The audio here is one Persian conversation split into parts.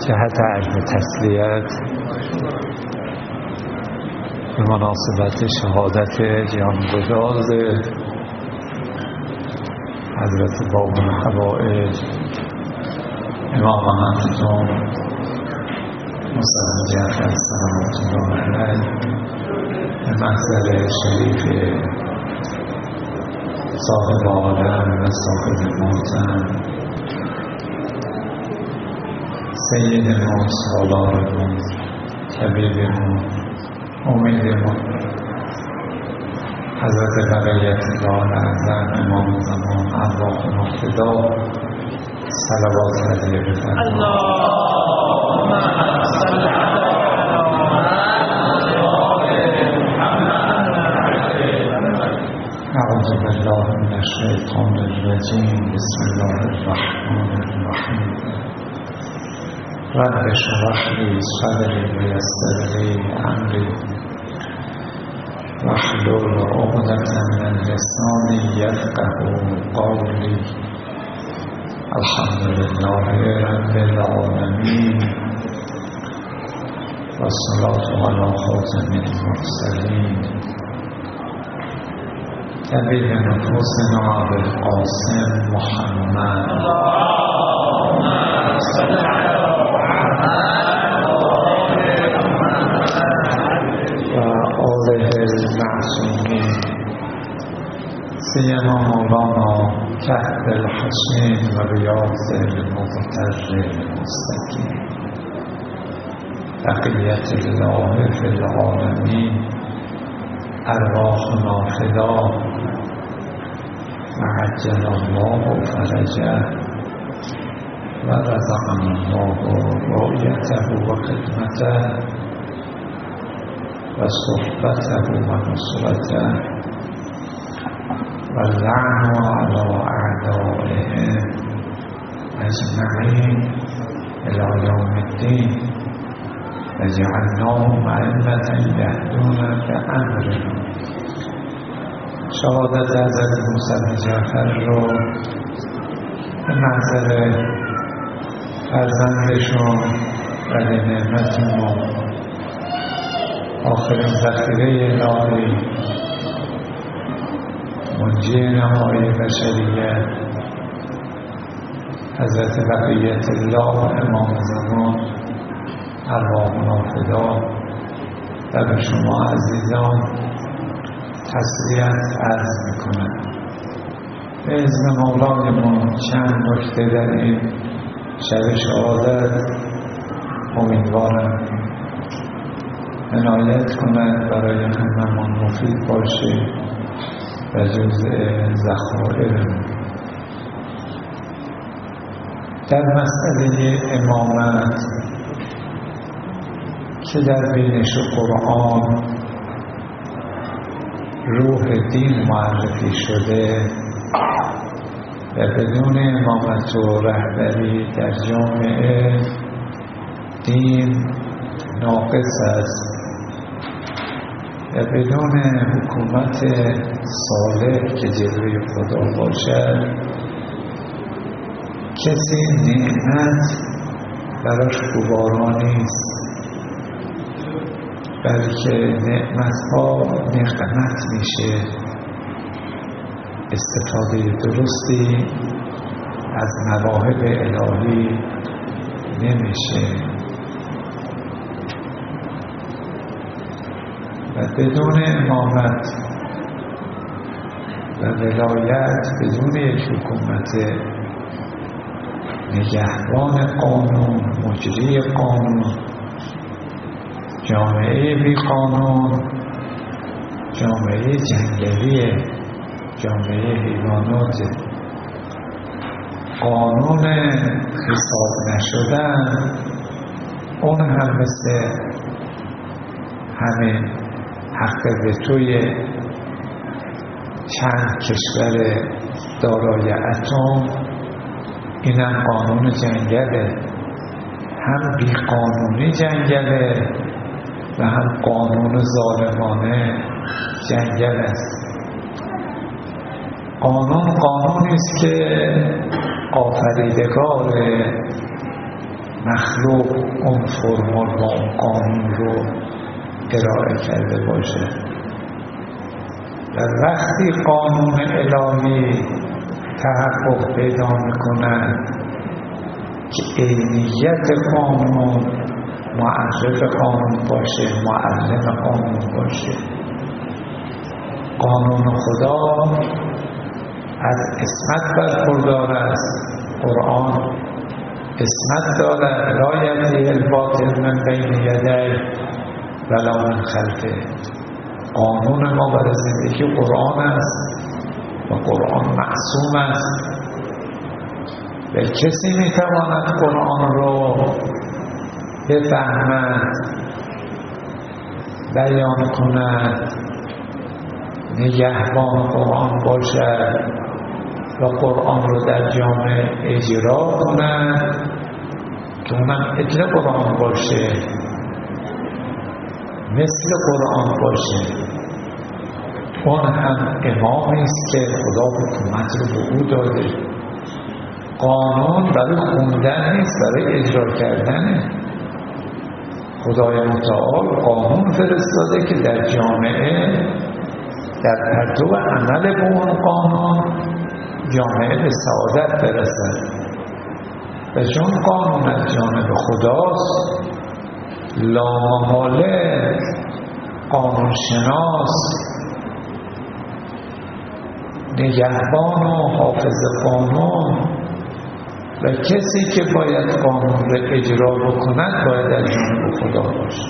جهت عرض تسلیت به مناسبت شهادت جانگداز حضرت باب الحوائج امام معصوم مصطفی جعفر سلامت الله علیه به محضر شریف صاحب عالم و صاحب محترم سیدمون سالارمون طبیبمون امیدمون حضرت بقیت الله اعظم امام زمان ارواح مقتدا صلوات هدیه بفرمایید. اللهم صل علی اعوذ بالله من الشیطان الرجیم. بسم الله الرحمن الرحیم. رب اشرح لی صدری و یسر لی امری واحلل عقدة من لسانی یفقهوا قولی. الحمد لله رب العالمین والصلاة علی خاتم المرسلین طبیب نفوسنا ابوالقاسم محمد اللهم صل علی المعصومین سیما مولانا تحت الحسین و ریاض المضطر المستقیم بقیت الله فی العالمین ارواحنا فدا و عجل الله فرجه و رزقنا الله رؤیته و خدمته و صحبته و نصرته و اللعن علی اعدائهم اجمعین الی یوم الدین و جعلناهم ائمة یهدون بامرنا. شهادت حضرت موسی جعفر رو به محضر فرزندشون ولی نعمتمون آخرین ذخیره الهی منجی نهایی بشریت حضرت بقیت الله امام زمان ارواحنا فدا و به شما عزیزان تسلیت عرض میکنم. به اذن مولایمون چند نکته در این شب شهادت امیدوارم عنایت کند برای هممون مفید باشه و جزء ذخایر. در مسئله امامت که در بینش قرآن روح دین معرفی شده و بدون امامت و رهبری در جامعه دین ناقص است و بدون حکومت صالح که جلوی خدا باشد کسی نعمت براش گوارا نیست، بلکه نعمتها نقمت میشه. استفاده درستی از مواهب الهی نمیشه و بدون امامت و ولایت، بدون یک حکومت نگهبان قانون، مجری قانون، جامعه بی قانون، جامعه جنگلیه، جامعه حیوانات. قانون حساب نشدن اون هم مثل همین حق وتوی چند کشور دارای اتم، اینم قانون جنگله، هم بی قانونی جنگله و هم قانون ظالمانه جنگل است. قانون قانونی است که آفریدگار مخلوق اون فرمول و اون قانون رو ارائه کرده باشه. و وقتی قانون الهی تحقق پیدا میکنه که عینیت قانون معرف قانون باشه، معلم قانون باشه. قانون خدا از عصمت برخوردار است. قرآن عصمت دارد، لا یأتیه الباطل من بین یدیه ولا من خلفه. قانون ما برای زندگی قرآن است و قرآن معصوم است و کسی میتواند قرآن رو بفهمد، بیان کند، نگهبان قرآن باشد و قرآن رو در جامعه اجرا کند که اونم مثل قرآن باشه، مثل قرآن باشه. اون هم امامی است که خدا حکومت رو به او داده. قانون برای خوندن نیست، برای اجرا کردنه. خدای متعال قانون فرستاده که در جامعه در پرتو عمل به اون قانون جامعه به سعادت برسد. و چون قانون از جانب خداست، لامحاله قانون شناس، نگهبان و حافظ قانون و کسی که باید قانون را اجرا بکند باید از جانب خدا باشه.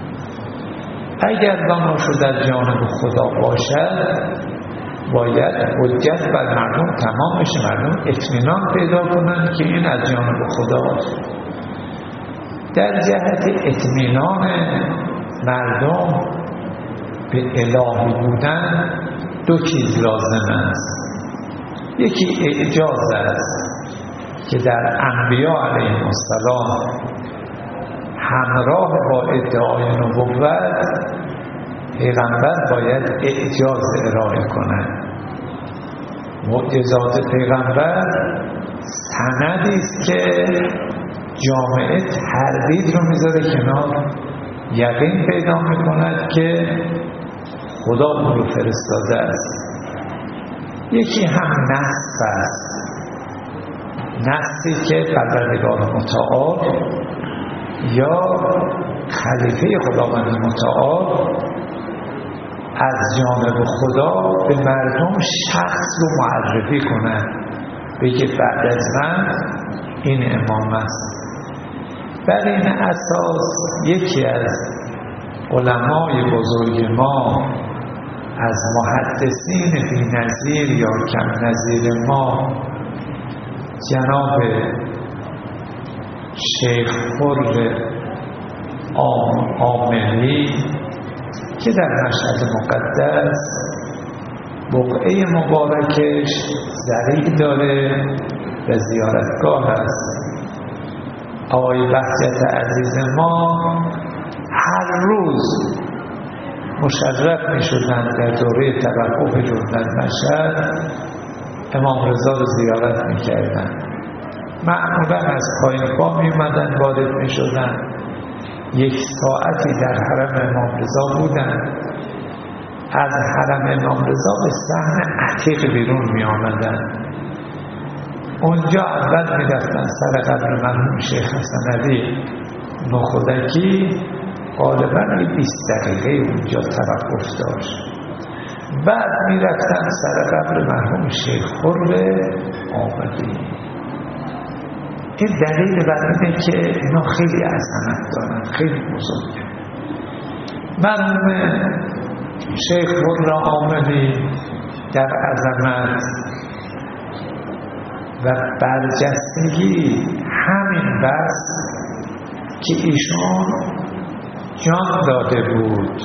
اگر بناشو در جانب خدا باشد باید حجت بر مردم تمام بشه، مردم اطمینان پیدا کنند که این از جانب خداست. در جهت اطمینان مردم به الهی بودن دو چیز لازم است. یکی اعجاز است که در انبیا علیهم السلام همراه با ادعای نبوت پیغمبر باید اعجاز ارائه کند. معجزات پیغمبر سندی است که جامعه تردید رو میذاره کنار، یقین پیدا میکند که خدا او رو فرستاده است. یکی هم نص است، نصی که پروردگار متعال یا خلیفه خداوند متعال از جانب خدا به مردم شخص رو معرفی کنند، بگه بعد از من این امام است. بر این اساس یکی از علمای بزرگ ما از محدثین بی‌نظیر یا کم نظیر ما جناب شیخ خر عاملی که در مشهد مقدس بقعه مبارکش زریع داره و زیارتگاه است، آقای بهجت عزیز ما هر روز مشرف می شدن در دوره توقفشون در مشهد امام رضا رو زیارت می کردن. معمولا از پایین پا می اومدن وارد می شدن، یک ساعتی در حرم امام رضا بودن. از حرم امام رضا به صحن عتیق بیرون می آمدن. اونجا اول می رفتن سر قبر مرحوم شیخ حسن علی نخودکی، غالبا 20 دقیقه اونجا توقف داشت. بعد می رفتن سر قبر مرحوم شیخ خر عاملی. این دلیل بر اینه که اینا خیلی عظمت دارن، خیلی بزرگه. مرحوم شیخ خر عاملی در عظمت و برجستگی همین بس که ایشون جان داده بود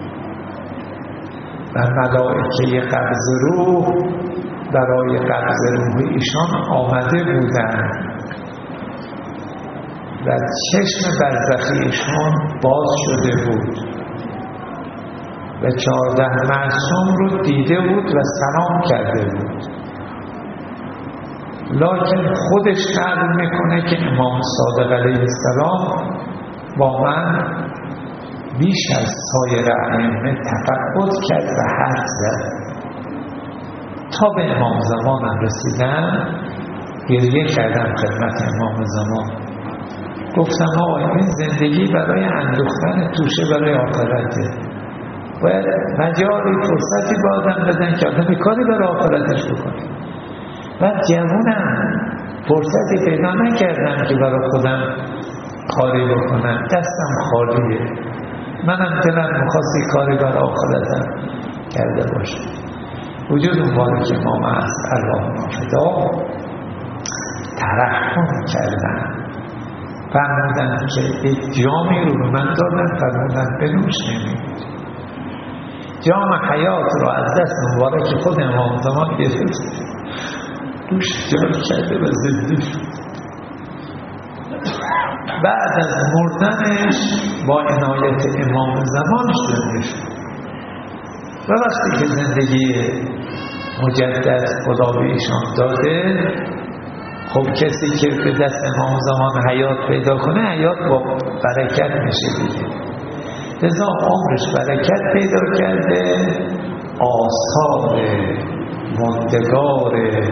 و ملائکه قبض روح برای قبض روح ایشان آمده بودند و چشم برزخی ایشان باز شده بود و 14 معصوم رو دیده بود و سلام کرده بود. لکن خودش نقل میکنه که امام صادق علیه السلام با من بیش از سایر ائمه تفقد کرد و حرف زد. تا به امام زمانم رسیدم، گریه کردم خدمت امام زمان، گفتم آقا این زندگی برای اندوختن توشه برای آخرته، باید مجالی فرصتی به آدم بدن که آدم کاری برای آخرتش بکنه. من جوونم، فرصتی پیدا نکردم که برای خودم کاری بکنم، دستم خالیه، منم دلم میخواستی کاری برای آخرتم کرده باشه. وجود مبارک امام است اللهم فدا ترحم کردن، فرمودن که یک جامی رو به من دادن، فرمودن بنوش. نمید جام حیات رو از دست مبارک خود امام زمان گرفت، روش جار کرده و زنده شد. بعد از مردنش با عنایت امام زمان زنده شد. و وقتی که زندگی مجدد خدا به ایشان داده، خب کسی که به دست امام زمان حیات پیدا کنه، حیات با برکت میشه دیگه. لذا عمرش برکت پیدا کرده، آثار ماندگار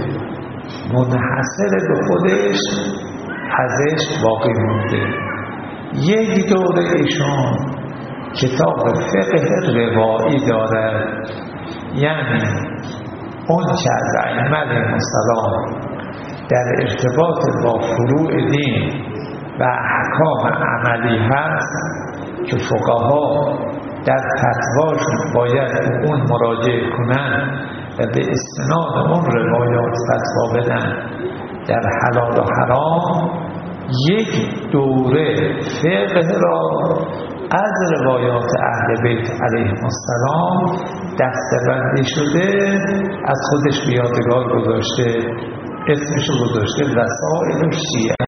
منحصر به خودش ازش باقی مونده. یک دوره ایشون کتاب فقه روایی دارد، یعنی اون چه از ائمه علیهم السلام در ارتباط با فروع دین و احکام عملی هست که فقها در فتواشون باید به اون مراجعه کنن و به استناد اون روایات فتوا بدن در حلال و حرام، یک دوره فقه را از روایات اهل بیت علیهم السلام دسته‌بندی شده از خودش به یادگار گذاشته، اسمشو گذاشته وسائل شیعه.